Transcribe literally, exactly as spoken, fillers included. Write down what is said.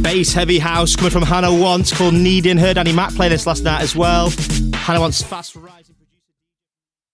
bass heavy house coming from Hannah Wants called Needing Her. Danny Mac played this last night as well. Hannah Wants Fast Right.